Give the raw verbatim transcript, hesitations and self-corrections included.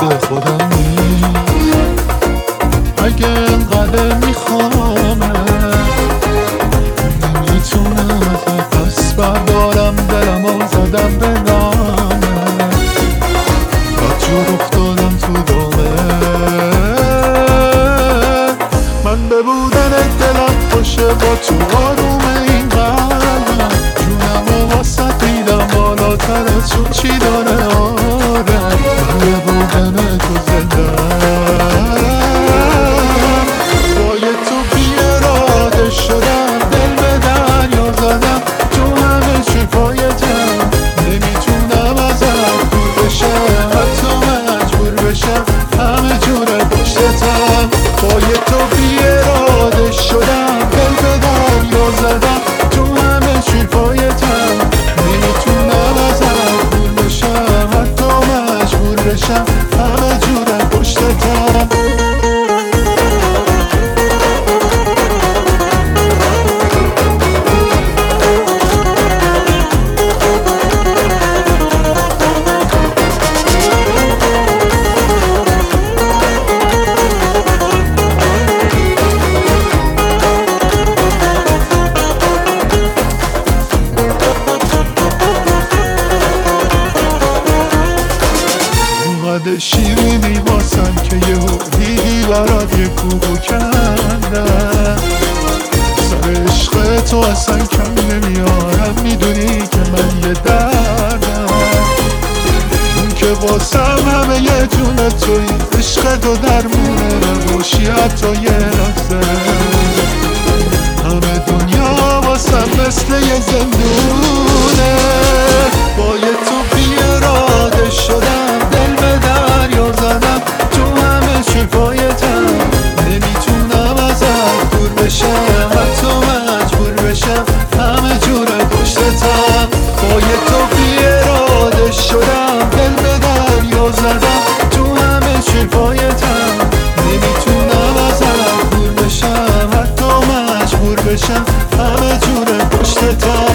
دست خودمی. اگه انقدر میخوامه نمیتونم ازت پس بردارم، دلم رو زدم به نامه، بدجور افتادم تو دامه. من به بودن دلم خوشه، با تو آروم این قلبم، جونم رو واسه دیدم بالاتر از چون چی داره. آره من به بودن تو زندم، با یه تو بی اراده شدم، دل به دریا زدم، تو همه چی پایتم، نمیتونم ازت دور بشم، حتی مجبور بشم همه جوره پشتتم. با یه تو بی اراده شدم، دل به دریا زدم، تو همه چی پایتم، نمیتونم ازت دور بشم، حتی مجبور بشم همه جوره پشتتم. قد شیرینی واسم که یه دیدی برات یه کوبو کندم، سر عشق تو اصلا کم نمیارم، میدونی که من یه دردم، اون که واسم همه یه جونه توی، عشق تو درمونه باشی حتی یه لحظه، همه دنیا واسم مثل یه زندونه. با یه تو بی اراده شدم، دل به دریا زدم، تو همه چی پایتم، نمیتونم ازت دور بشم، حتی مجبور بشم همه جوره پشتتم. با یه تو بی اراده شدم، دل به دریا زدم، تو همه چی پایتم، نمیتونم ازت دور بشم، حتی مجبور بشم همه جوره پشتتم.